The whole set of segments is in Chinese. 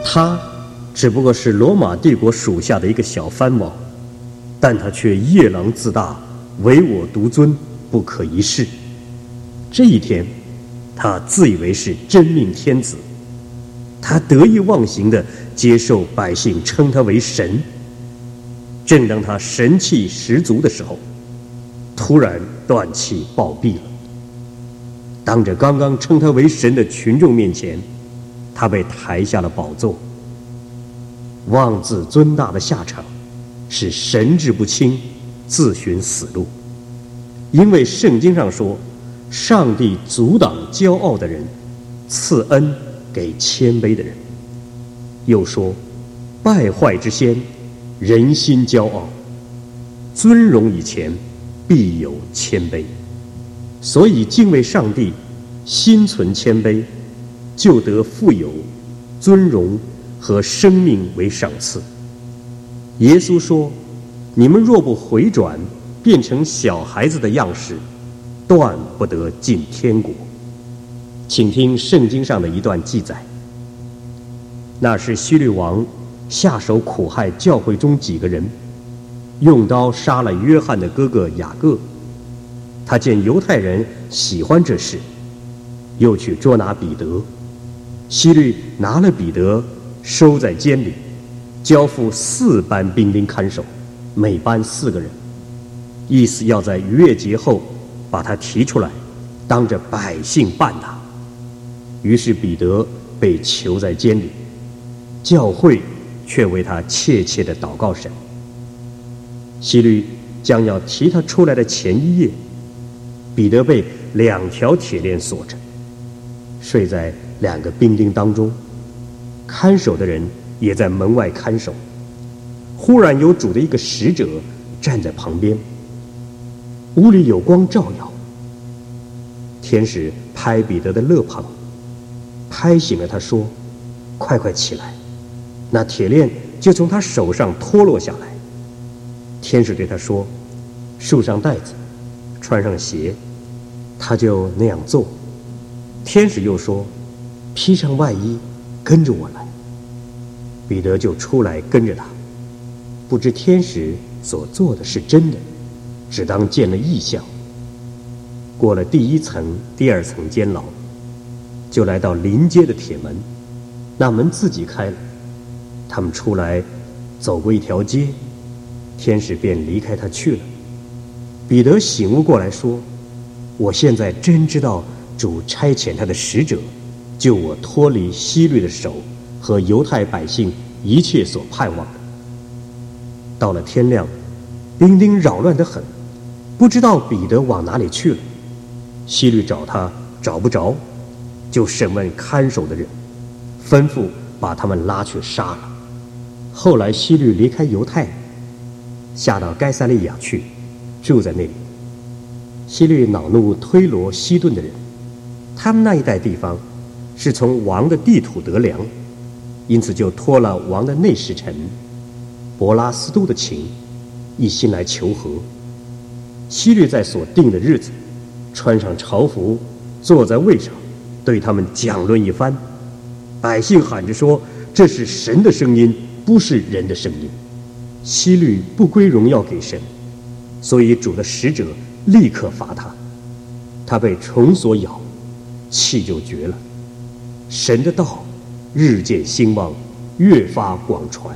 他只不过是罗马帝国属下的一个小藩王，但他却夜郎自大，唯我独尊，不可一世。这一天，他自以为是真命天子，他得意忘形地接受百姓称他为神。正当他神气十足的时候，突然断气暴毙了。当着刚刚称他为神的群众面前，他被抬下了宝座。妄自尊大的下场是神志不清，自寻死路。因为圣经上说，上帝阻挡骄傲的人，赐恩给谦卑的人。又说，败坏之先，人心骄傲，尊荣以前，必有谦卑。所以敬畏上帝，心存谦卑，就得富有尊荣和生命为赏赐。耶稣说，你们若不回转，变成小孩子的样式，断不得进天国。请听圣经上的一段记载。那是希律王下手苦害教会中几个人，用刀杀了约翰的哥哥雅各。他见犹太人喜欢这事，又去捉拿彼得。希律拿了彼得，收在监里，交付4班兵丁看守，每班4个人，意思要在逾越节后把他提出来，当着百姓办他。于是彼得被囚在监里，教会却为他切切地祷告神。希律将要提他出来的前一夜，彼得被2条铁链锁着，睡在2个兵丁当中，看守的人也在门外看守。忽然有主的一个使者站在旁边，屋里有光照耀。天使拍彼得的肋旁，拍醒了他，说：快快起来。那铁链就从他手上脱落下来。天使对他说：束上带子，穿上鞋。他就那样做。天使又说：披上外衣，跟着我来。彼得就出来跟着他，不知天使所做的是真的，只当见了异象。过了第1层、第2层监牢，就来到临街的铁门，那门自己开了。他们出来，走过一条街，天使便离开他去了。彼得醒悟过来说：我现在真知道主差遣他的使者，救我脱离希律的手和犹太百姓一切所盼望的。到了天亮，兵丁扰乱得很，不知道彼得往哪里去了。希律找他找不着，就审问看守的人，吩咐把他们拉去杀了。后来希律离开犹太，下到该撒利亚去，住在那里。希律恼怒推罗、西顿的人，他们那一带地方是从王的地土得粮，因此就托了王的内侍臣伯拉斯都的情，一心来求和。希律在所定的日子，穿上朝服，坐在位上，对他们讲论一番。百姓喊着说：这是神的声音，不是人的声音。希律不归荣耀给神，所以主的使者立刻罚他。他被虫所咬，气就绝了。神的道日渐兴旺，越发广传。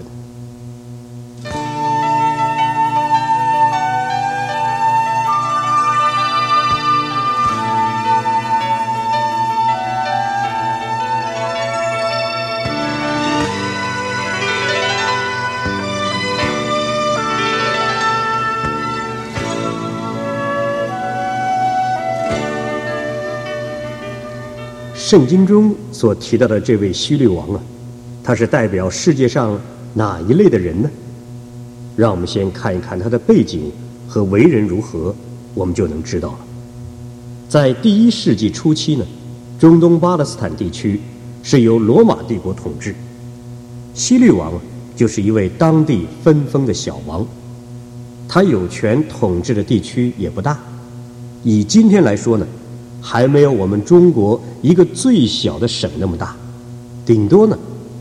圣经中所提到的这位希律王啊，他是代表世界上哪一类的人呢？让我们先看一看他的背景和为人如何，我们就能知道了。在第1世纪初期呢，中东巴勒斯坦地区是由罗马帝国统治，希律王就是一位当地分封的小王，他有权统治的地区也不大，以今天来说呢，还没有我们中国一个最小的省那么大，顶多呢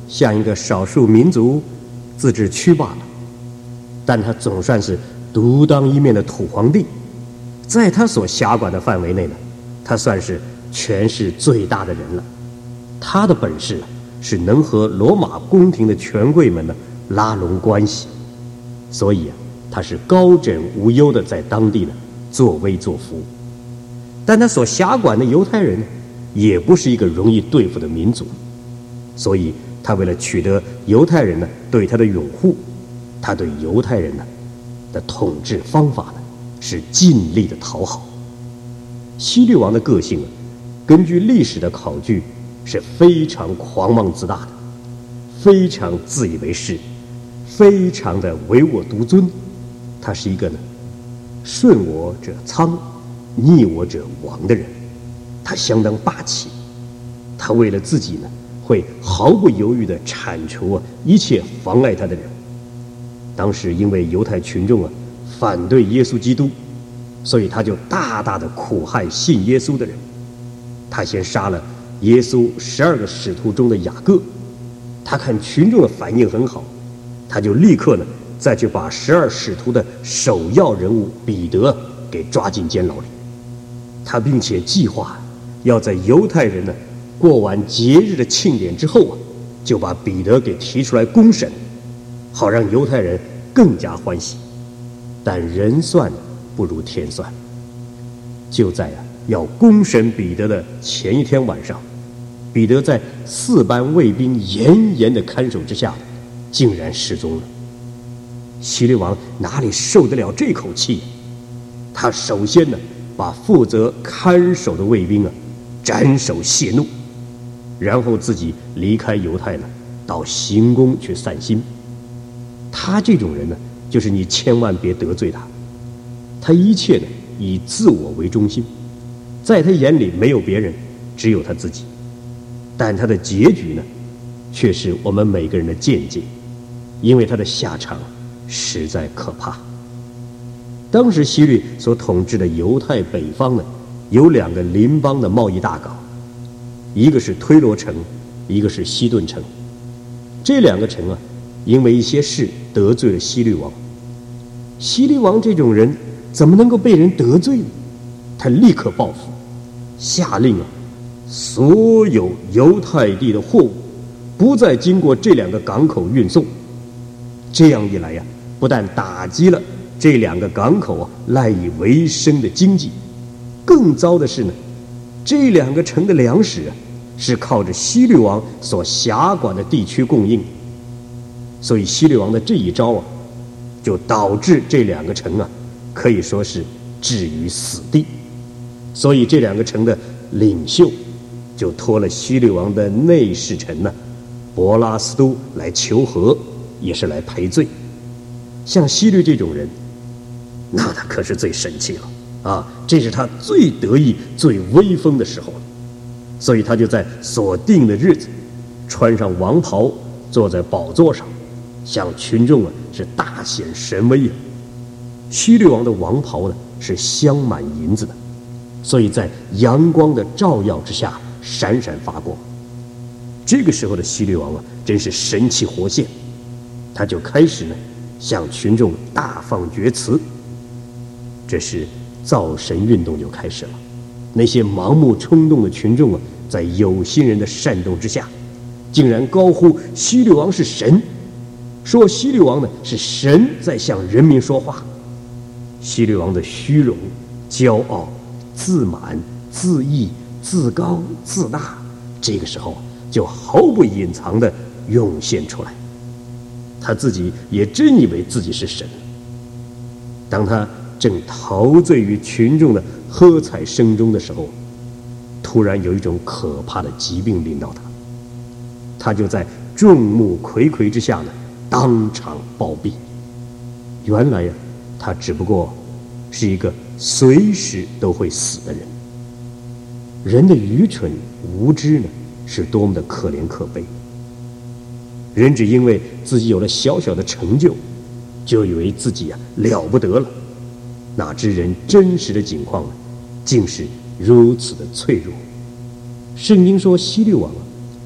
像一个少数民族自治区罢了，但他总算是独当一面的土皇帝，在他所辖管的范围内呢，他算是权势最大的人了。他的本事是能和罗马宫廷的权贵们呢拉拢关系，所以他是高枕无忧的在当地呢作威作福。但他所辖管的犹太人呢，也不是一个容易对付的民族，所以他为了取得犹太人呢对他的拥护，他对犹太人呢的统治方法呢是尽力的讨好。希律王的个性根据历史的考据是非常狂妄自大的，非常自以为是，非常的唯我独尊。他是一个呢顺我者昌，逆我者亡的人，他相当霸气。他为了自己呢会毫不犹豫地铲除一切妨碍他的人。当时因为犹太群众反对耶稣基督，所以他就大大的苦害信耶稣的人。他先杀了耶稣12个使徒中的雅各，他看群众的反应很好，他就立刻呢再去把12使徒的首要人物彼得给抓进监牢里。他并且计划要在犹太人呢过完节日的庆典之后就把彼得给提出来公审，好让犹太人更加欢喜。但人算不如天算，就在要公审彼得的前一天晚上，彼得在4班卫兵严严的看守之下竟然失踪了。希律王哪里受得了这口气，他首先呢把负责看守的卫兵斩首泄怒，然后自己离开犹太呢到行宫去散心。他这种人呢就是你千万别得罪他，他一切呢以自我为中心，在他眼里没有别人，只有他自己。但他的结局呢却是我们每个人的见解，因为他的下场实在可怕。当时希律所统治的犹太北方呢有2个邻邦的贸易大港，一个是推罗城，一个是西顿城。这2个城因为一些事得罪了希律王。希律王这种人怎么能够被人得罪呢？他立刻报复，下令所有犹太地的货物不再经过这2个港口运送。这样一来不但打击了这2个港口赖以为生的经济，更糟的是呢，这2个城的粮食是靠着希律王所辖管的地区供应。所以希律王的这一招就导致这2个城可以说是置于死地。所以这2个城的领袖就托了希律王的内侍臣伯拉斯都来求和，也是来赔罪。像希律这种人，那他可是最神气了这是他最得意最威风的时候了。所以他就在所定的日子穿上王袍，坐在宝座上，向群众是大显神威。希律王的王袍呢是镶满银子的，所以在阳光的照耀之下闪闪发光。这个时候的希律王真是神气活现，他就开始呢向群众大放厥词。这时造神运动就开始了，那些盲目冲动的群众在有心人的煽动之下，竟然高呼希律王是神，说希律王呢是神在向人民说话。希律王的虚荣、骄傲、自满、自义、自高、自大，这个时候就毫不隐藏地涌现出来。他自己也真以为自己是神。当他正陶醉于群众的喝彩声中的时候，突然有一种可怕的疾病临到他，他就在众目睽睽之下当场暴毙。原来他只不过是一个随时都会死的人。人的愚蠢无知是多么的可怜可悲。人只因为自己有了小小的成就，就以为自己了不得了，哪知人真实的境况竟是如此的脆弱。圣经说希律王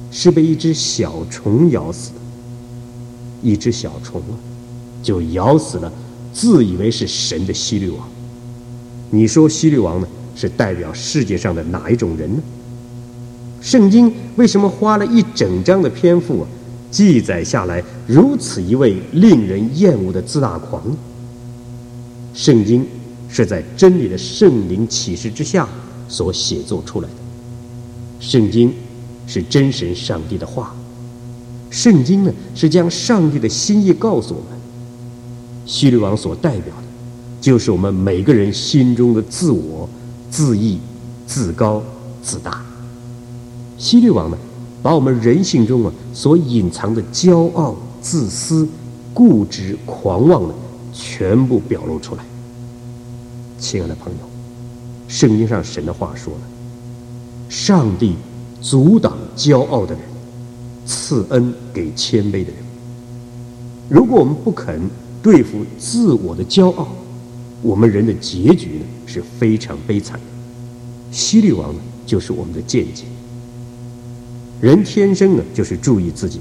是被一只小虫咬死的。一只小虫就咬死了自以为是神的希律王。你说希律王呢，是代表世界上的哪一种人呢？圣经为什么花了一整章的篇幅记载下来如此一位令人厌恶的自大狂呢？圣经是在真理的圣灵启示之下所写作出来的。圣经是真神上帝的话，圣经呢是将上帝的心意告诉我们。希律王所代表的就是我们每个人心中的自我、自义、自高、自大。希律王呢，把我们人性中所隐藏的骄傲、自私、固执、狂妄全部表露出来。亲爱的朋友，圣经上神的话说了，上帝阻挡骄傲的人，赐恩给谦卑的人。如果我们不肯对付自我的骄傲，我们人的结局是非常悲惨的。希律王就是我们的见解。人天生就是注意自己的。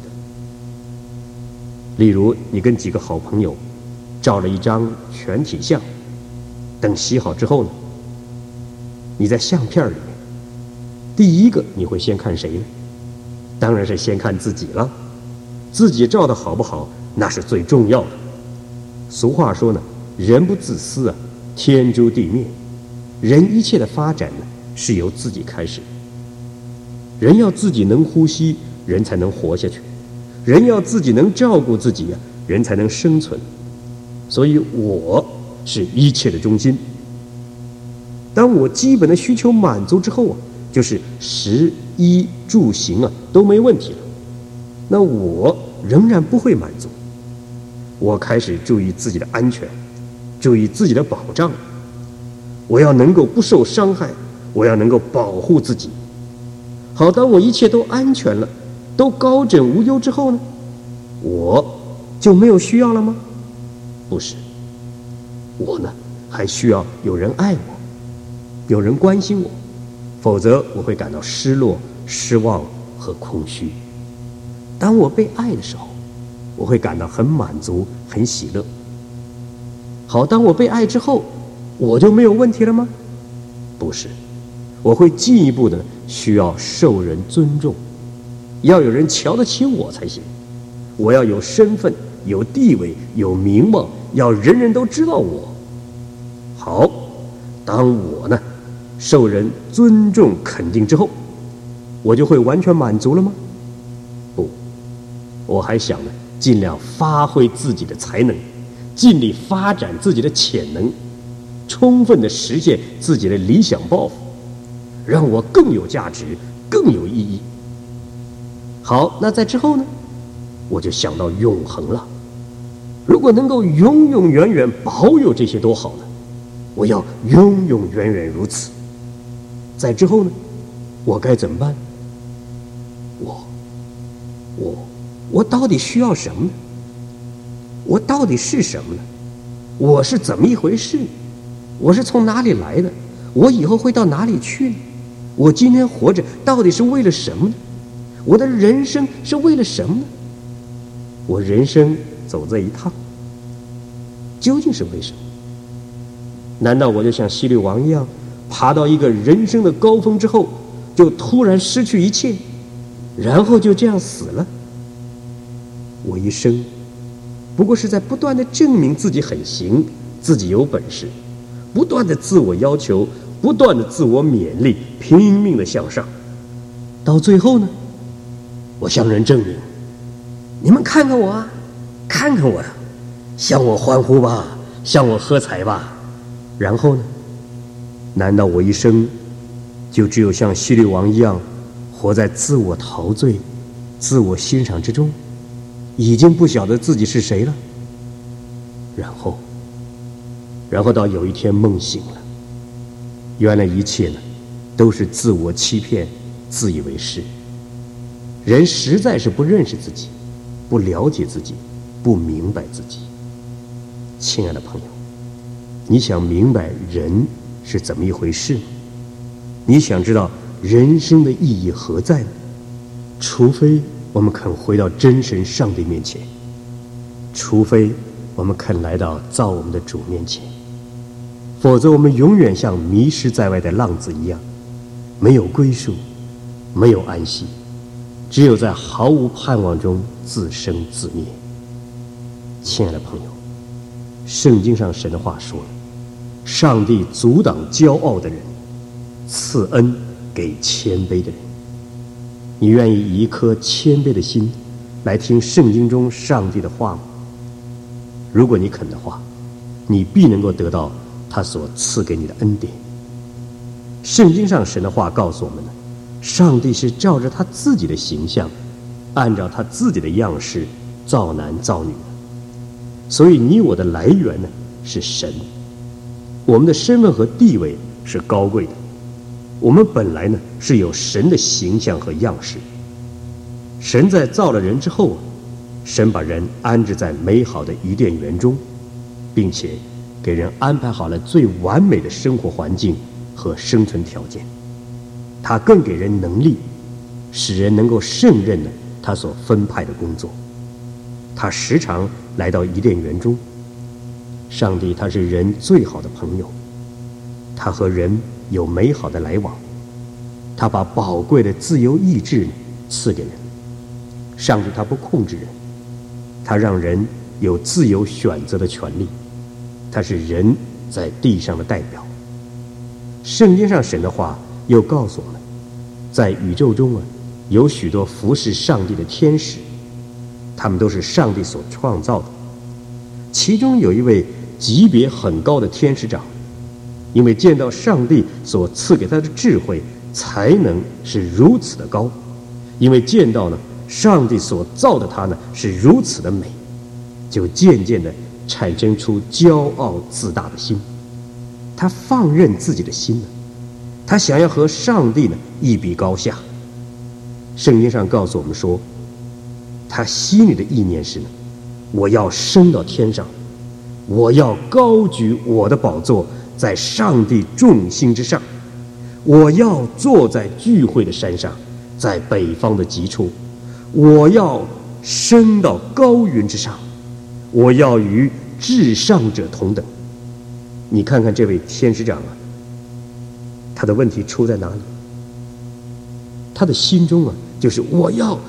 例如你跟几个好朋友照了一张全体像，等洗好之后呢，你在相片里面第一个你会先看谁呢？当然是先看自己了。自己照的好不好，那是最重要的。俗话说呢，人不自私天诛地灭。人一切的发展是由自己开始。人要自己能呼吸，人才能活下去；人要自己能照顾自己人才能生存。所以我是一切的中心。当我基本的需求满足之后就是食衣住行都没问题了，那我仍然不会满足。我开始注意自己的安全，注意自己的保障。我要能够不受伤害，我要能够保护自己。好，当我一切都安全了，都高枕无忧之后呢，我就没有需要了吗？不是，我还需要有人爱我，有人关心我，否则我会感到失落、失望和空虚。当我被爱的时候，我会感到很满足、很喜乐。好，当我被爱之后，我就没有问题了吗？不是，我会进一步的需要受人尊重，要有人瞧得起我才行。我要有身份、有地位、有名望，要人人都知道我。好，当我受人尊重肯定之后，我就会完全满足了吗？不，我还想尽量发挥自己的才能，尽力发展自己的潜能，充分的实现自己的理想抱负，让我更有价值，更有意义。好，那在之后呢，我就想到永恒了。如果能够永永远远保有这些多好呢？我要永永远远如此。在之后呢，我该怎么办？我到底需要什么呢？我到底是什么呢？我是怎么一回事？我是从哪里来的？我以后会到哪里去呢？我今天活着到底是为了什么呢？我的人生是为了什么呢？我人生走这一趟究竟是为什么？难道我就像希律王一样，爬到一个人生的高峰之后，就突然失去一切，然后就这样死了？我一生不过是在不断的证明自己很行，自己有本事，不断的自我要求，不断的自我勉励，拼命的向上。到最后呢，我向人证明，你们看看我啊，看看我呀，向我欢呼吧，向我喝彩吧。然后呢，难道我一生就只有像希律王一样，活在自我陶醉、自我欣赏之中，已经不晓得自己是谁了？然后到有一天梦醒了，原来一切都是自我欺骗、自以为是。人实在是不认识自己，不了解自己，不明白自己。亲爱的朋友，你想明白人是怎么一回事吗？你想知道人生的意义何在吗？ 除非我们肯回到真神上帝面前，除非我们肯来到造我们的主面前，否则我们永远像迷失在外的浪子一样，没有归宿，没有安息，只有在毫无盼望中自生自灭。亲爱的朋友，圣经上神的话说了，上帝阻挡骄傲的人，赐恩给谦卑的人。你愿意以一颗谦卑的心来听圣经中上帝的话吗？如果你肯的话，你必能够得到他所赐给你的恩典。圣经上神的话告诉我们呢，上帝是照着他自己的形象，按照他自己的样式造男造女的。所以你我的来源呢是神，我们的身份和地位是高贵的，我们本来呢是有神的形象和样式。神在造了人之后，神把人安置在美好的伊甸园中，并且给人安排好了最完美的生活环境和生存条件。他更给人能力，使人能够胜任了他所分派的工作。他时常来到伊甸园中，上帝他是人最好的朋友，他和人有美好的来往，他把宝贵的自由意志赐给人。上帝他不控制人，他让人有自由选择的权利，他是人在地上的代表。圣经上神的话又告诉我们，在宇宙中有许多服侍上帝的天使，他们都是上帝所创造的。其中有一位级别很高的天使长，因为见到上帝所赐给他的智慧才能是如此的高，因为见到呢上帝所造的他呢是如此的美，就渐渐的产生出骄傲自大的心。他放任自己的心呢，他想要和上帝呢一比高下。圣经上告诉我们说，他心里的意念是呢，我要升到天上，我要高举我的宝座在上帝众星之上，我要坐在聚会的山上，在北方的极处，我要升到高云之上，我要与至上者同等。你看看这位天使长他的问题出在哪里？他的心中就是我要，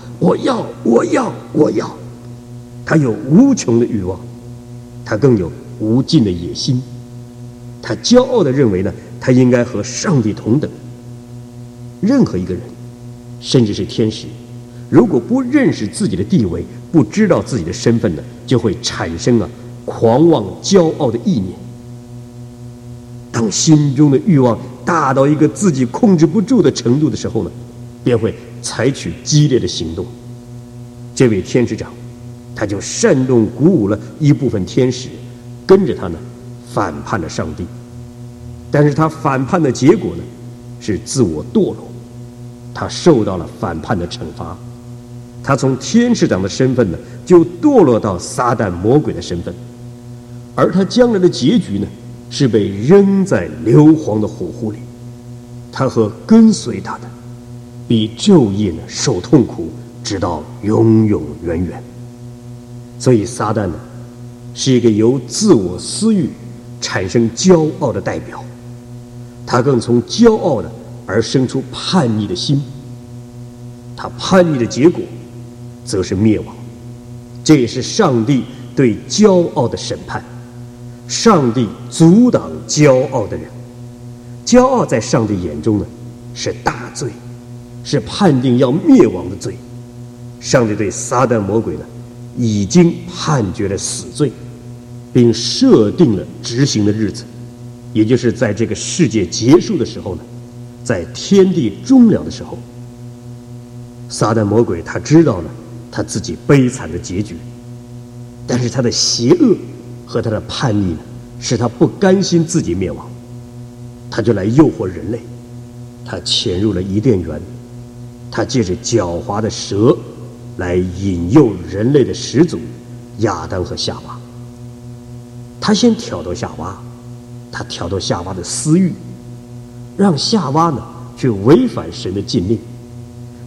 他有无穷的欲望，他更有无尽的野心。他骄傲地认为呢，他应该和上帝同等。任何一个人，甚至是天使，如果不认识自己的地位，不知道自己的身份呢，就会产生狂妄骄傲的意念。当心中的欲望大到一个自己控制不住的程度的时候呢，便会采取激烈的行动。这位天使长他就煽动鼓舞了一部分天使，跟着他呢反叛了上帝。但是他反叛的结果呢是自我堕落，他受到了反叛的惩罚。他从天使长的身份呢就堕落到撒旦魔鬼的身份，而他将来的结局呢是被扔在硫磺的火湖里。他和跟随他的比昼夜呢受痛苦，直到永永远远。所以撒旦呢是一个由自我私欲产生骄傲的代表，他更从骄傲的而生出叛逆的心，他叛逆的结果则是灭亡。这也是上帝对骄傲的审判。上帝阻挡骄傲的人，骄傲在上帝眼中呢是大罪，是判定要灭亡的罪。上帝对撒旦魔鬼呢已经判决了死罪，并设定了执行的日子，也就是在这个世界结束的时候呢，在天地终了的时候。撒旦魔鬼他知道了他自己悲惨的结局，但是他的邪恶和他的叛逆呢，使他不甘心自己灭亡，他就来诱惑人类。他潜入了伊甸园，他借着狡猾的蛇来引诱人类的始祖亚当和夏娃。他先挑逗夏娃，他挑逗夏娃的私欲，让夏娃呢去违反神的禁令，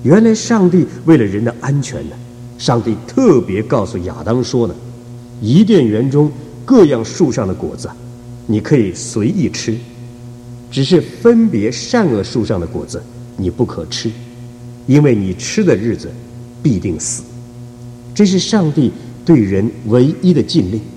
原来上帝为了人的安全呢，上帝特别告诉亚当说呢，伊甸园中各样树上的果子，你可以随意吃，只是分别善恶树上的果子你不可吃，因为你吃的日子必定死。这是上帝对人唯一的禁令。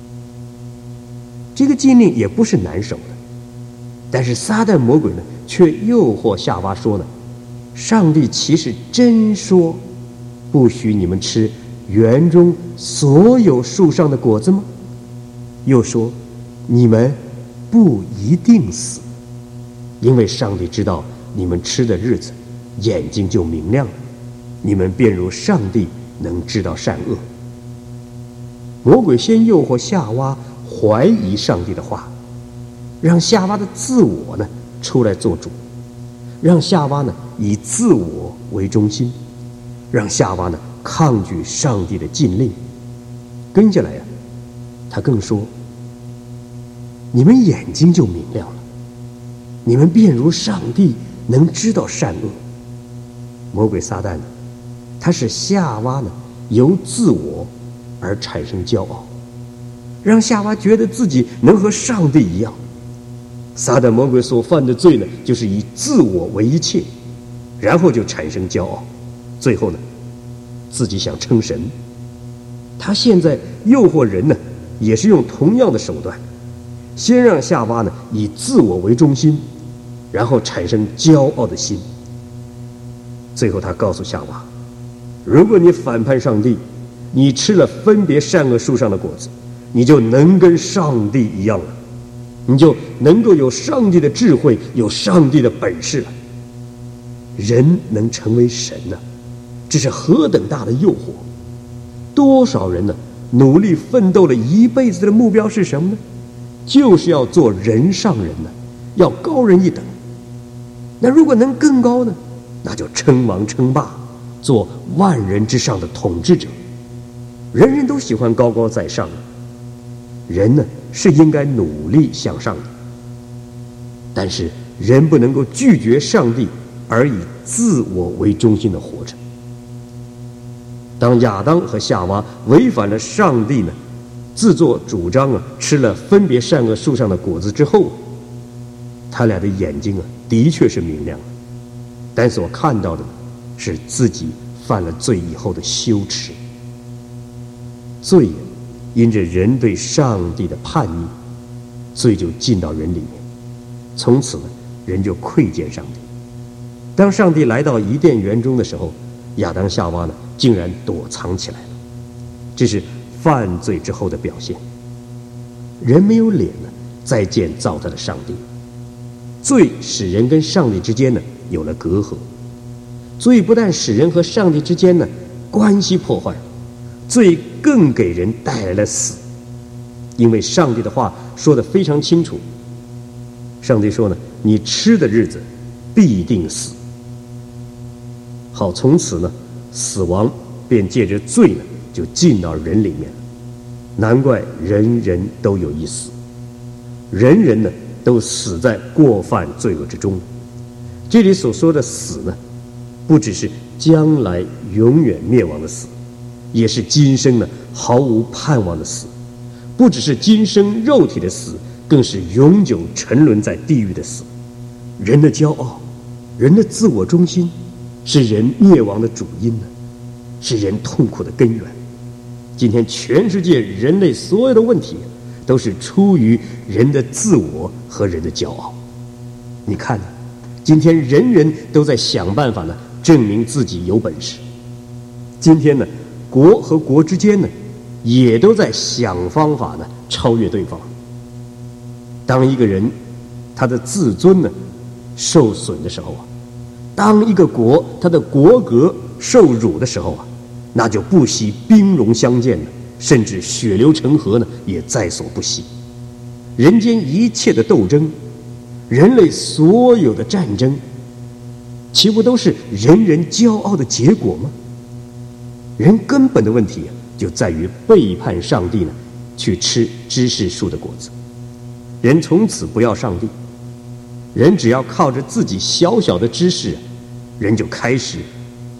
这个禁令也不是难守的，但是撒旦魔鬼呢，却诱惑夏娃说呢，上帝其实真说不许你们吃园中所有树上的果子吗？又说你们不一定死，因为上帝知道你们吃的日子眼睛就明亮了，你们便如上帝能知道善恶。魔鬼先诱惑夏娃怀疑上帝的话，让夏娃的自我呢出来做主，让夏娃呢以自我为中心，让夏娃呢抗拒上帝的禁令。跟下来呀，他更说，你们眼睛就明亮了，你们便如上帝能知道善恶。魔鬼撒旦呢，他使夏娃呢由自我而产生骄傲，让夏娃觉得自己能和上帝一样。撒旦魔鬼所犯的罪呢，就是以自我为一切，然后就产生骄傲，最后呢自己想称神。他现在诱惑人呢，也是用同样的手段，先让夏娃呢以自我为中心，然后产生骄傲的心。最后他告诉夏娃，如果你反叛上帝，你吃了分别善恶树上的果子，你就能跟上帝一样了，你就能够有上帝的智慧，有上帝的本事了。人能成为神呢，这是何等大的诱惑！多少人呢努力奋斗了一辈子的目标是什么呢？就是要做人上人呢，要高人一等。那如果能更高呢，那就称王称霸，做万人之上的统治者。人人都喜欢高高在上的，人呢是应该努力向上的，但是人不能够拒绝上帝而以自我为中心的活着。当亚当和夏娃违反了上帝呢自作主张吃了分别善恶树上的果子之后，他俩的眼睛的确是明亮了，但所看到的呢是自己犯了罪以后的羞耻。罪因着人对上帝的叛逆，罪就进到人里面，从此呢人就窥见上帝。当上帝来到伊甸园中的时候，亚当夏娃呢竟然躲藏起来了，这是犯罪之后的表现。人没有脸呢再见造他的上帝，罪使人跟上帝之间呢有了隔阂。罪不但使人和上帝之间呢关系破坏，罪更给人带来了死。因为上帝的话说得非常清楚，上帝说呢，你吃的日子必定死。好，从此呢死亡便借着罪呢就进到人里面了。难怪人人都有一死，人人呢都死在过犯罪恶之中。这里所说的死呢，不只是将来永远灭亡的死，也是今生呢毫无盼望的死。不只是今生肉体的死，更是永久沉沦在地狱的死。人的骄傲，人的自我中心，是人灭亡的主因呢，是人痛苦的根源。今天全世界人类所有的问题，都是出于人的自我和人的骄傲。你看呢，今天人人都在想办法呢，证明自己有本事。今天呢，国和国之间呢，也都在想方法呢，超越对方。当一个人他的自尊呢受损的时候当一个国他的国格受辱的时候那就不惜兵戎相见了，甚至血流成河呢，也在所不惜。人间一切的斗争，人类所有的战争，岂不都是人人骄傲的结果吗？人根本的问题就在于背叛上帝呢，去吃知识树的果子。人从此不要上帝，人只要靠着自己小小的知识，人就开始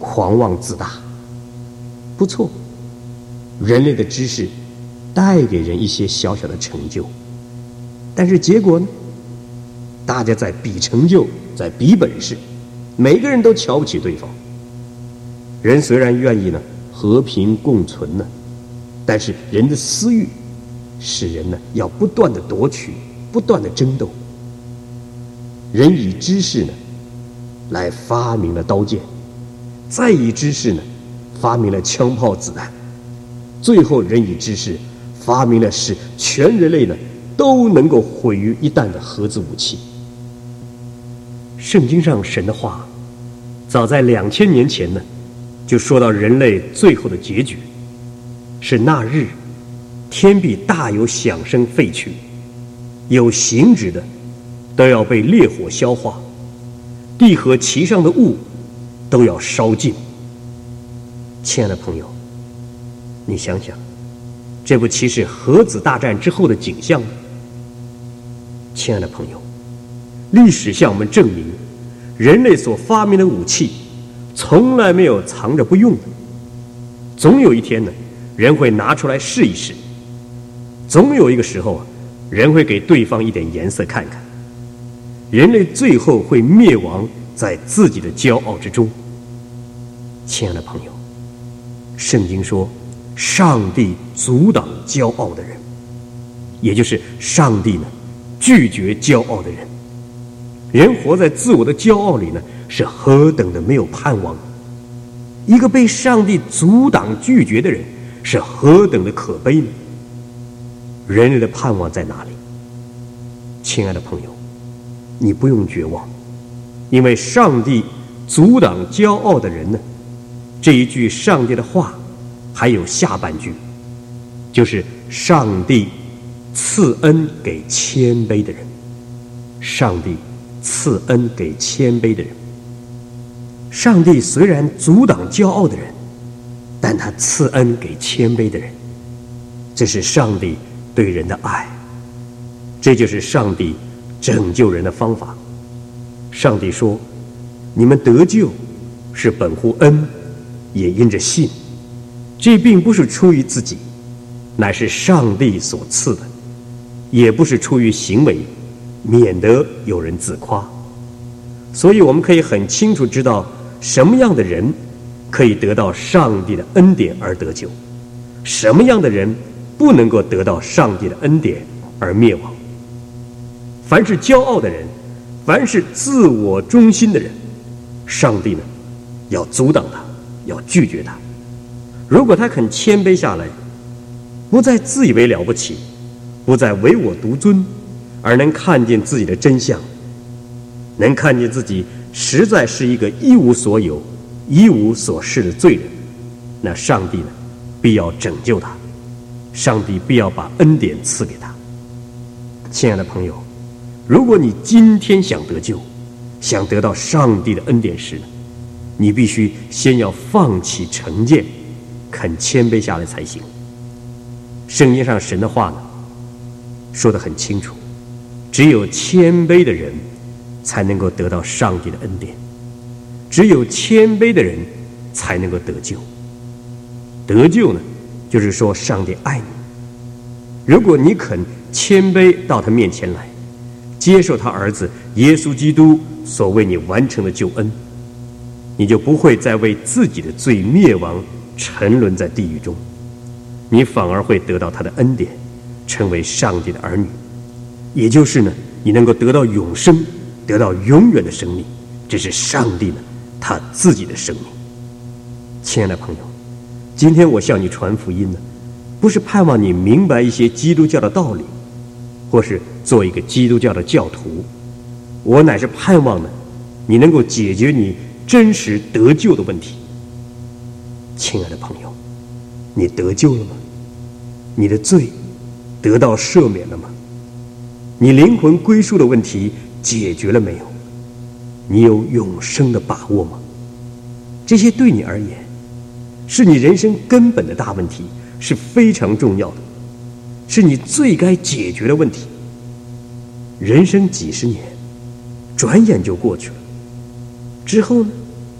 狂妄自大。不错，人类的知识带给人一些小小的成就，但是结果呢？大家在比成就，在比本事，每个人都瞧不起对方。人虽然愿意呢和平共存呢，但是人的私欲使人呢要不断的夺取，不断的争斗。人以知识呢来发明了刀剑，再以知识呢发明了枪炮子弹，最后人以知识发明了使全人类呢都能够毁于一旦的核子武器。圣经上神的话早在2000年前呢就说到人类最后的结局是那日天必大有响声废去，有形质的都要被烈火消化，地和其上的物都要烧尽。亲爱的朋友，你想想，这不岂是核子大战之后的景象吗？亲爱的朋友，历史向我们证明，人类所发明的武器从来没有藏着不用的，总有一天呢，人会拿出来试一试，总有一个时候啊，人会给对方一点颜色看看。人类最后会灭亡在自己的骄傲之中。亲爱的朋友，圣经说上帝阻挡骄傲的人，也就是上帝呢拒绝骄傲的人。人活在自我的骄傲里呢，是何等的没有盼望。一个被上帝阻挡拒绝的人，是何等的可悲呢？人类的盼望在哪里？亲爱的朋友，你不用绝望，因为上帝阻挡骄傲的人呢，这一句上帝的话还有下半句，就是上帝赐恩给谦卑的人。上帝赐恩给谦卑的人。上帝虽然阻挡骄傲的人，但他赐恩给谦卑的人。这是上帝对人的爱，这就是上帝拯救人的方法。上帝说，你们得救是本乎恩，也因着信。这并不是出于自己，乃是上帝所赐的，也不是出于行为，免得有人自夸。所以我们可以很清楚知道什么样的人可以得到上帝的恩典而得救，什么样的人不能够得到上帝的恩典而灭亡。凡是骄傲的人，凡是自我中心的人，上帝呢要阻挡他，要拒绝他。如果他肯谦卑下来，不再自以为了不起，不再唯我独尊，而能看见自己的真相，能看见自己实在是一个一无所有、一无所事的罪人，那上帝呢必要拯救他，上帝必要把恩典赐给他。亲爱的朋友，如果你今天想得救，想得到上帝的恩典时，你必须先要放弃成见，肯谦卑下来才行。圣经上神的话呢说得很清楚，只有谦卑的人才能够得到上帝的恩典，只有谦卑的人才能够得救。得救呢就是说上帝爱你，如果你肯谦卑到他面前来，接受他儿子耶稣基督所为你完成的救恩，你就不会再为自己的罪灭亡，沉沦在地狱中，你反而会得到他的恩典，成为上帝的儿女，也就是呢你能够得到永生，得到永远的生命。这是上帝呢他自己的生命。亲爱的朋友，今天我向你传福音呢，不是盼望你明白一些基督教的道理，或是做一个基督教的教徒，我乃是盼望呢你能够解决你真实得救的问题。亲爱的朋友，你得救了吗？你的罪得到赦免了吗？你灵魂归属的问题解决了没有？你有永生的把握吗？这些对你而言是你人生根本的大问题，是非常重要的，是你最该解决的问题。人生几十年转眼就过去了，之后呢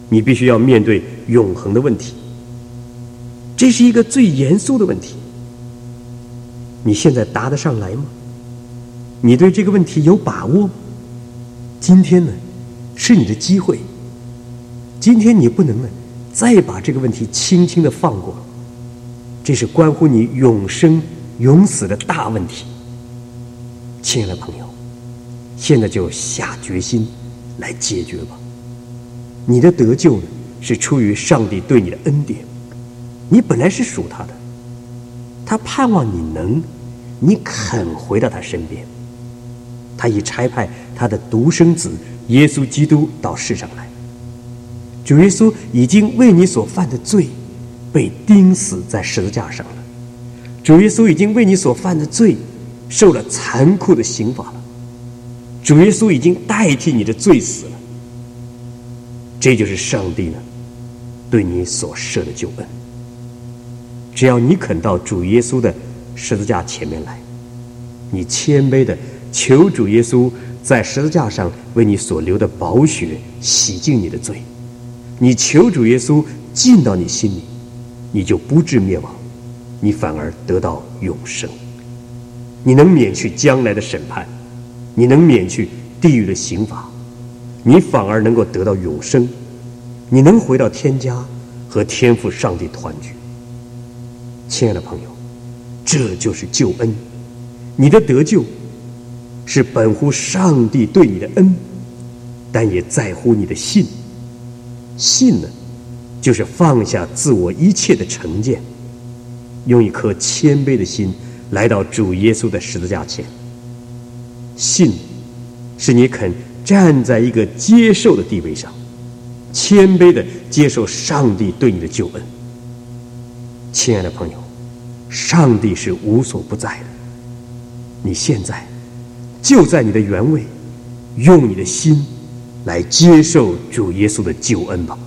你必须要面对永恒的问题。这是一个最严肃的问题。你现在答得上来吗？你对这个问题有把握吗？今天呢，是你的机会。今天你不能呢，再把这个问题轻轻地放过了。这是关乎你永生永死的大问题。亲爱的朋友，现在就下决心来解决吧。你的得救呢，是出于上帝对你的恩典，你本来是属他的，他盼望你肯回到他身边。他已差派他的独生子耶稣基督到世上来。主耶稣已经为你所犯的罪被钉死在十字架上了。主耶稣已经为你所犯的罪受了残酷的刑罚了。主耶稣已经代替你的罪死了。这就是上帝呢对你所设的救恩。只要你肯到主耶稣的十字架前面来，你谦卑的求主耶稣在十字架上为你所流的宝血洗净你的罪，你求主耶稣进到你心里，你就不致灭亡，你反而得到永生。你能免去将来的审判，你能免去地狱的刑罚，你反而能够得到永生，你能回到天家和天父上帝团聚。亲爱的朋友，这就是救恩。你的得救是本乎上帝对你的恩，但也在乎你的信。信呢，就是放下自我一切的成见，用一颗谦卑的心来到主耶稣的十字架前。信是你肯站在一个接受的地位上，谦卑的接受上帝对你的救恩。亲爱的朋友，上帝是无所不在的，你现在就在你的原位，用你的心来接受主耶稣的救恩吧。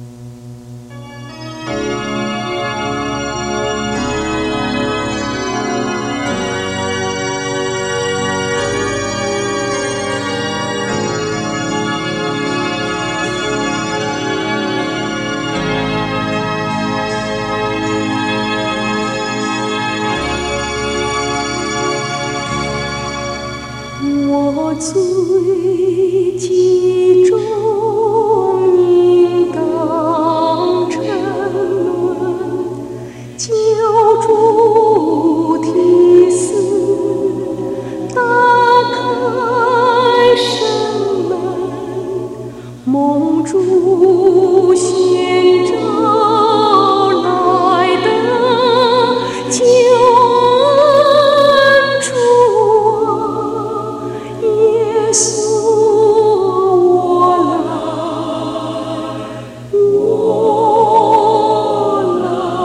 我罪极重，应当沉沦，救主提死，打开生门，蒙主显照来的救恩主啊，耶稣我来，我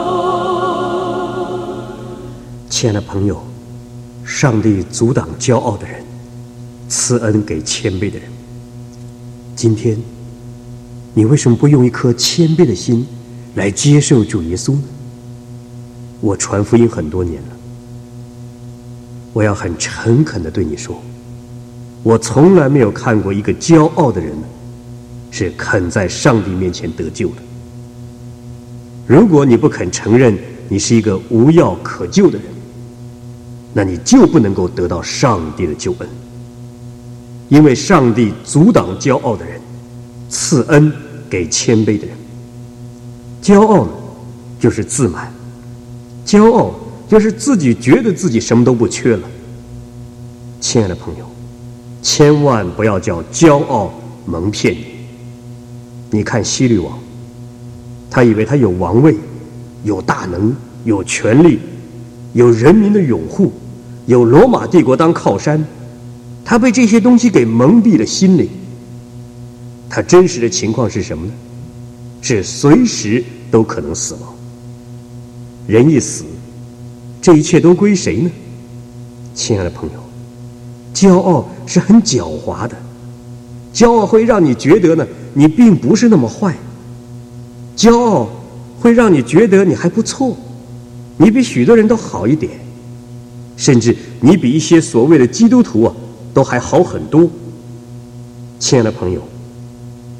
来。 亲爱的朋友，上帝阻挡骄傲的人，赐恩给谦卑的人。今天你为什么不用一颗谦卑的心来接受主耶稣呢？我传福音很多年了，我要很诚恳地对你说，我从来没有看过一个骄傲的人是肯在上帝面前得救的。如果你不肯承认你是一个无药可救的人，那你就不能够得到上帝的救恩。因为上帝阻挡骄傲的人，赐恩给谦卑的人。骄傲呢，就是自满，骄傲就是自己觉得自己什么都不缺了。亲爱的朋友，千万不要叫骄傲蒙骗你。你看希律王，他以为他有王位，有大能，有权力，有人民的拥护，有罗马帝国当靠山，他被这些东西给蒙蔽了心灵。他真实的情况是什么呢？是随时都可能死亡。人一死，这一切都归谁呢？亲爱的朋友，骄傲是很狡猾的，骄傲会让你觉得呢，你并不是那么坏，骄傲会让你觉得你还不错，你比许多人都好一点，甚至你比一些所谓的基督徒都还好很多。亲爱的朋友，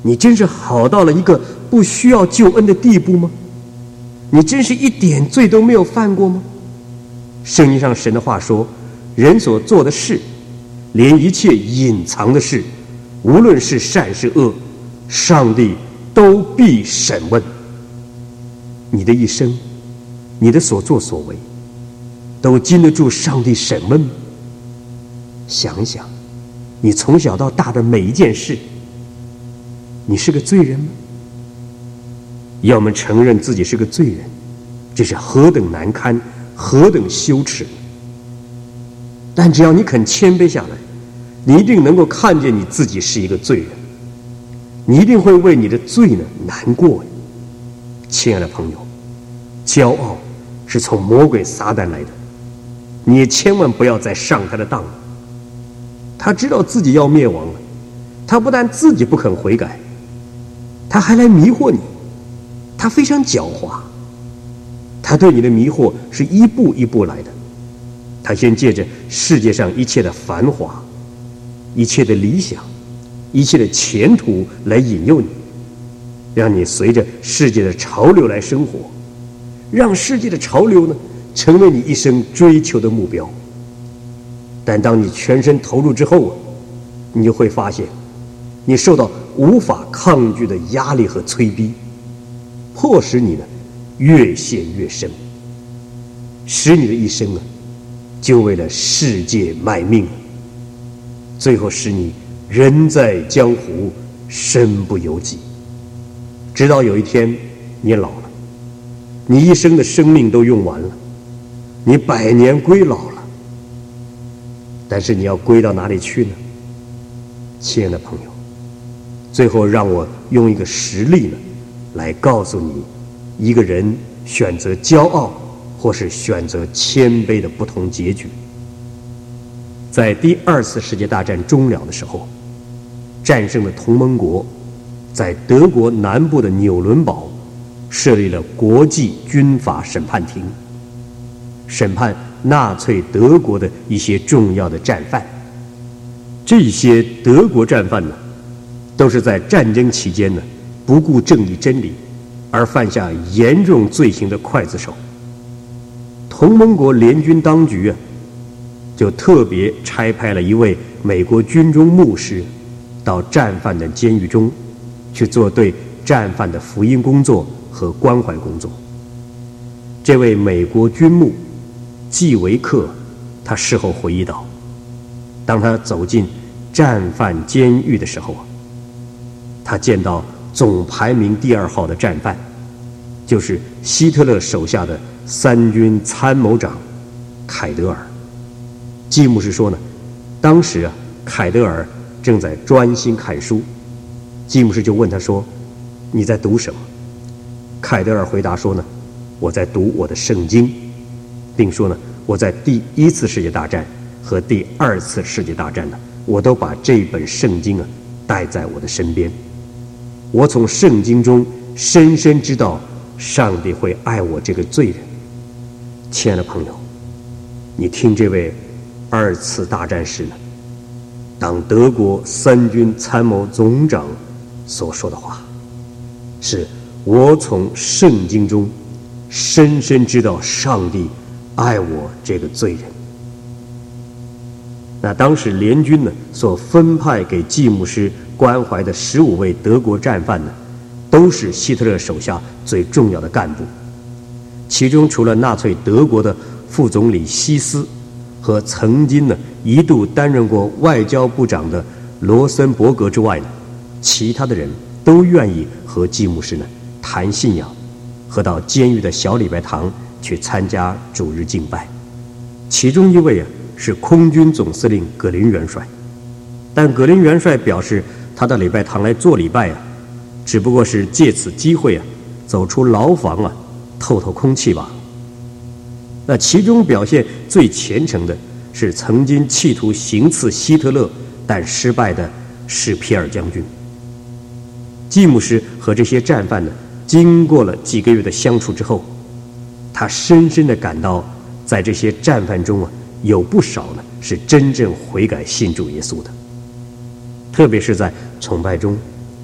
你真是好到了一个不需要救恩的地步吗？你真是一点罪都没有犯过吗？圣经上神的话说，人所做的事，连一切隐藏的事，无论是善是恶，上帝都必审问。你的一生，你的所作所为，都经得住上帝审问吗？想想，你从小到大的每一件事，你是个罪人吗？要么承认自己是个罪人，这是何等难堪，何等羞耻。但只要你肯谦卑下来，你一定能够看见你自己是一个罪人，你一定会为你的罪呢难过。亲爱的朋友，骄傲是从魔鬼撒旦来的，你也千万不要再上他的当了。他知道自己要灭亡了，他不但自己不肯悔改，他还来迷惑你。他非常狡猾，他对你的迷惑是一步一步来的。他先借着世界上一切的繁华，一切的理想，一切的前途来引诱你，让你随着世界的潮流来生活，让世界的潮流呢成为你一生追求的目标。但当你全身投入之后你就会发现，你受到无法抗拒的压力和催逼，迫使你呢越陷越深，使你的一生就为了世界卖命，最后使你人在江湖身不由己。直到有一天你老了，你一生的生命都用完了，你百年归老了，但是你要归到哪里去呢？亲爱的朋友，最后让我用一个实例呢来告诉你，一个人选择骄傲或是选择谦卑的不同结局。在第二次世界大战终了的时候，战胜的同盟国在德国南部的纽伦堡设立了国际军法审判庭，审判纳粹德国的一些重要的战犯。这些德国战犯呢，都是在战争期间呢不顾正义真理而犯下严重罪行的刽子手。同盟国联军当局就特别差派了一位美国军中牧师到战犯的监狱中去做对战犯的福音工作和关怀工作。这位美国军牧季维克，他事后回忆道，当他走进战犯监狱的时候他见到总排名第2号的战犯，就是希特勒手下的3军参谋长凯德尔。季牧师说呢，当时凯德尔正在专心看书。季牧师就问他说，你在读什么？凯德尔回答说呢，我在读我的圣经，并说呢，我在第1次世界大战和第2次世界大战呢，我都把这本圣经带在我的身边。我从圣经中深深知道上帝会爱我这个罪人。亲爱的朋友，你听这位2次大战时呢，当德国3军参谋总长所说的话，是我从圣经中深深知道上帝爱我这个罪人。那当时联军呢所分派给季牧师关怀的15位德国战犯呢，都是希特勒手下最重要的干部。其中除了纳粹德国的副总理希斯和曾经呢一度担任过外交部长的罗森伯格之外呢，其他的人都愿意和季牧师呢谈信仰，和到监狱的小礼拜堂去参加主日敬拜。其中一位是空军总司令葛林元帅，但葛林元帅表示他到礼拜堂来做礼拜只不过是借此机会走出牢房透透空气吧。那其中表现最虔诚的是曾经企图行刺希特勒但失败的史皮尔将军。季牧师和这些战犯呢，经过了几个月的相处之后，他深深地感到，在这些战犯中有不少呢是真正悔改信主耶稣的。特别是在崇拜中，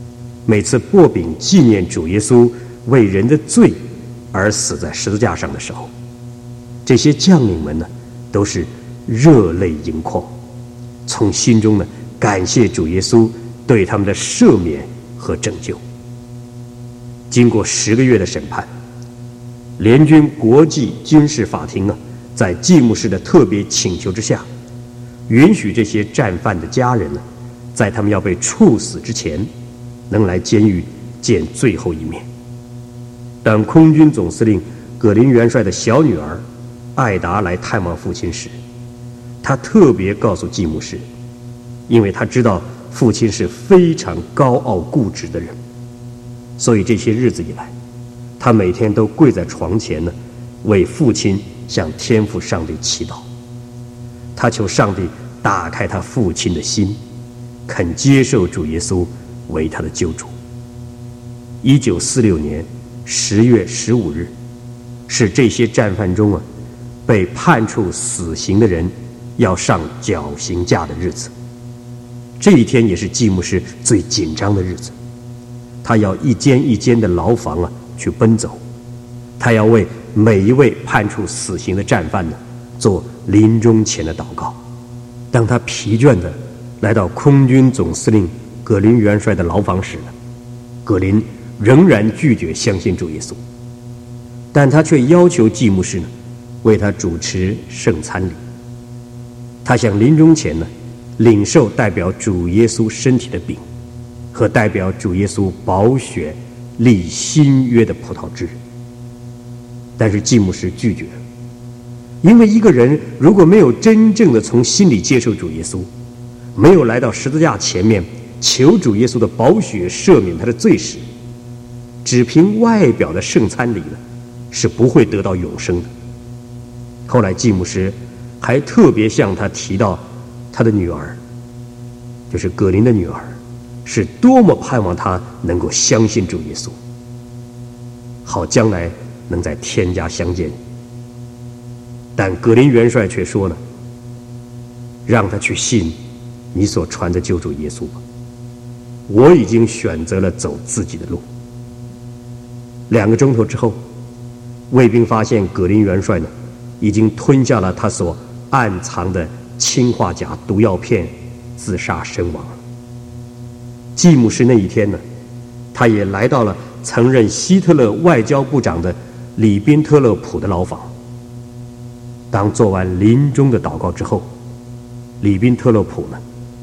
每次擘饼纪念主耶稣为人的罪而死在十字架上的时候，这些将领们呢，都是热泪盈眶，从心中呢感谢主耶稣对他们的赦免和拯救。经过10个月的审判，联军国际军事法庭呢，在季牧师的特别请求之下，允许这些战犯的家人呢，在他们要被处死之前，能来监狱见最后一面。当空军总司令葛林元帅的小女儿艾达来探望父亲时，他特别告诉季牧师，因为他知道父亲是非常高傲固执的人，所以这些日子以来，他每天都跪在床前呢，为父亲向天父上帝祈祷。他求上帝打开他父亲的心，肯接受主耶稣为他的救主。1946年10月15日，是这些战犯中被判处死刑的人要上绞刑架的日子。这一天也是季牧师最紧张的日子，他要一间一间的牢房去奔走，他要为每一位判处死刑的战犯做临终前的祷告。当他疲倦地来到空军总司令葛林元帅的牢房时呢，葛林仍然拒绝相信主耶稣，但他却要求季牧师为他主持圣餐礼。他想临终前领受代表主耶稣身体的饼，和代表主耶稣宝血立新约的葡萄汁。但是季牧师拒绝了，因为一个人如果没有真正的从心里接受主耶稣，没有来到十字架前面求主耶稣的宝血赦免他的罪时，只凭外表的圣餐礼是不会得到永生的。后来季牧师还特别向他提到他的女儿，就是葛林的女儿，是多么盼望他能够相信主耶稣，好将来能在天家相见。但葛林元帅却说让他去信你所传的救主耶稣吧，我已经选择了走自己的路。2个钟头之后，卫兵发现葛林元帅已经吞下了他所暗藏的氰化钾毒药片，自杀身亡了。季牧师那一天他也来到了曾任希特勒外交部长的里宾特勒普的牢房。当做完临终的祷告之后，里宾特勒普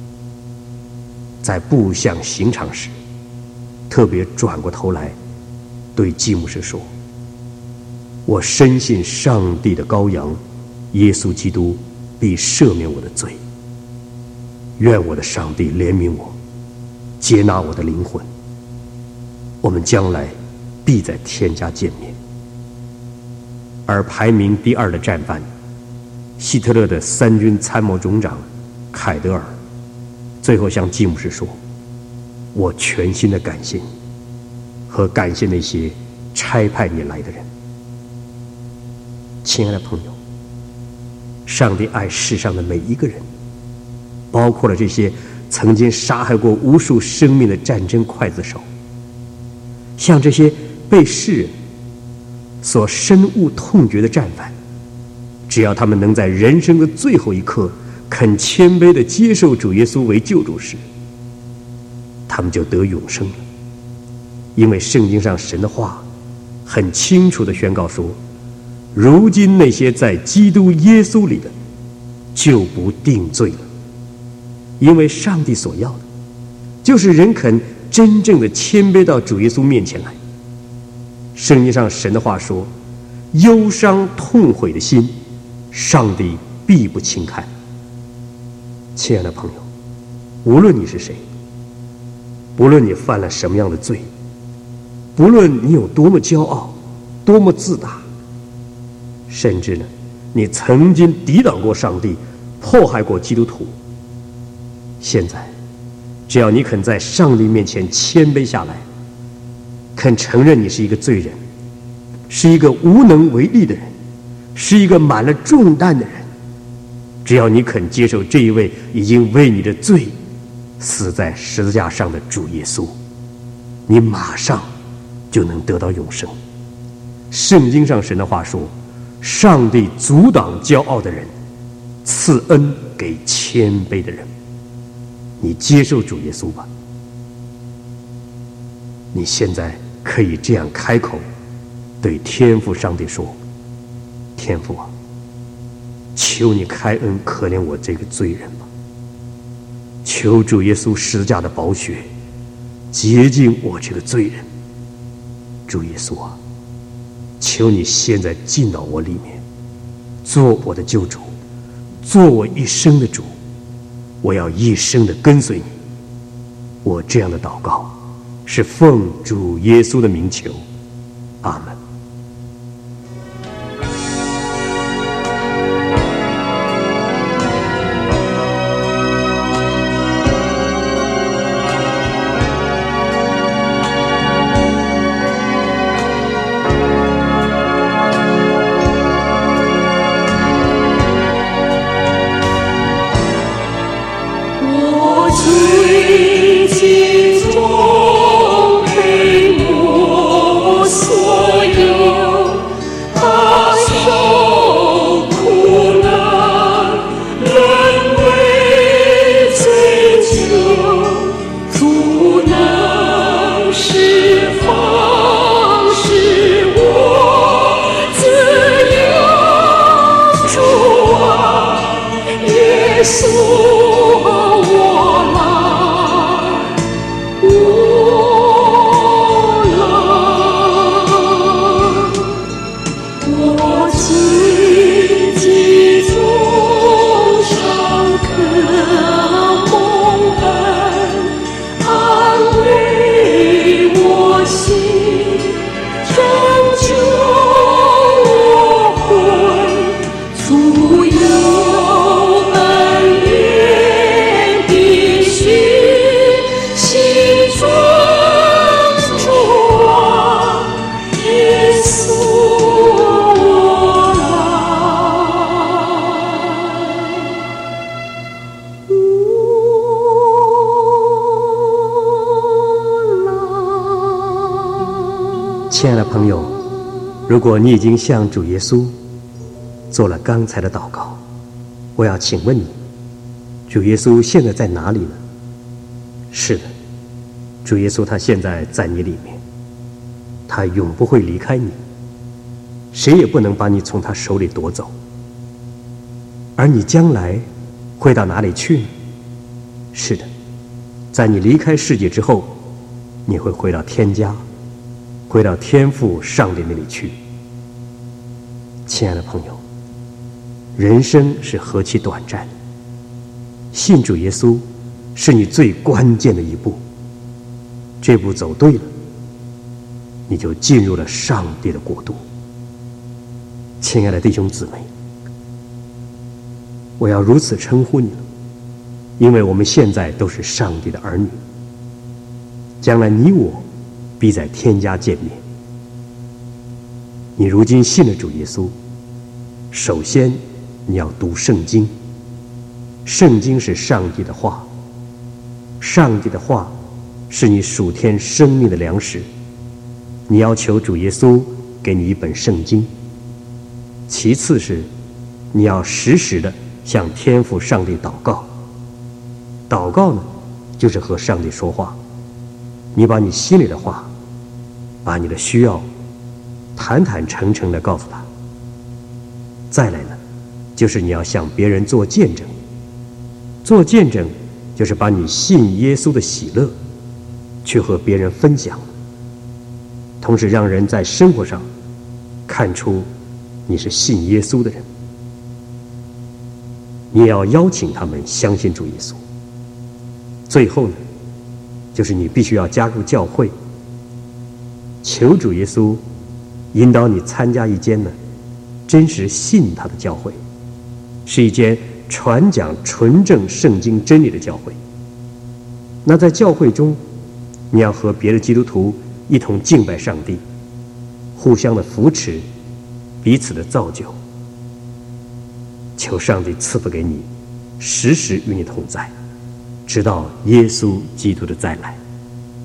在步向刑场时，特别转过头来对季牧师说，我深信上帝的羔羊耶稣基督必赦免我的罪，愿我的上帝怜悯我，接纳我的灵魂，我们将来必在天家见面。而排名第2的战犯，希特勒的3军参谋总长凯德尔，最后向季牧师说，我全心的感谢你，和感谢那些差派你来的人。亲爱的朋友，上帝爱世上的每一个人，包括了这些曾经杀害过无数生命的战争刽子手，像这些被世人所深恶痛绝的战犯，只要他们能在人生的最后一刻肯谦卑地接受主耶稣为救主时，他们就得永生了。因为圣经上神的话很清楚地宣告说，如今那些在基督耶稣里的就不定罪了。因为上帝所要的就是人肯真正的谦卑到主耶稣面前来。圣经上神的话说，忧伤痛悔的心上帝必不轻看。亲爱的朋友，无论你是谁，不论你犯了什么样的罪，不论你有多么骄傲，多么自大，甚至你曾经抵挡过上帝，迫害过基督徒，现在只要你肯在上帝面前谦卑下来，肯承认你是一个罪人，是一个无能为力的人，是一个满了重担的人，只要你肯接受这一位已经为你的罪死在十字架上的主耶稣， 你马上就能得到永生。圣经上神的话说，上帝阻挡骄傲的人，赐恩给谦卑的人。你接受主耶稣吧。你现在可以这样开口对天父上帝说，天父啊，求你开恩可怜我这个罪人吧。求主耶稣十字架的宝血洁净我这个罪人。主耶稣啊，求你现在进到我里面，做我的救主，做我一生的主，我要一生的跟随你。我这样的祷告是奉主耶稣的名求，阿门。亲爱的朋友，如果你已经向主耶稣做了刚才的祷告，我要请问你，主耶稣现在在哪里呢？是的，主耶稣他现在在你里面，他永不会离开你，谁也不能把你从他手里夺走。而你将来会到哪里去呢？是的，在你离开世界之后，你会回到天家，回到天父上帝那里去。亲爱的朋友，人生是何其短暂，信主耶稣是你最关键的一步，这步走对了，你就进入了上帝的国度。亲爱的弟兄姊妹，我要如此称呼你了，因为我们现在都是上帝的儿女，将来你我必在天家见面。你如今信了主耶稣，首先你要读圣经。圣经是上帝的话，上帝的话是你属天生命的粮食。你要求主耶稣给你一本圣经。其次是你要时时的向天父上帝祷告。祷告呢，就是和上帝说话。你把你心里的话，把你的需要坦坦诚诚地告诉他。再来呢，就是你要向别人做见证。做见证就是把你信耶稣的喜乐去和别人分享，同时让人在生活上看出你是信耶稣的人。你也要邀请他们相信主耶稣。最后呢，就是你必须要加入教会，求主耶稣引导你参加一间呢真实信他的教会，是一间传讲纯正圣经真理的教会。那在教会中，你要和别的基督徒一同敬拜上帝，互相的扶持，彼此的造就。求上帝赐福给你，时时与你同在，直到耶稣基督的再来。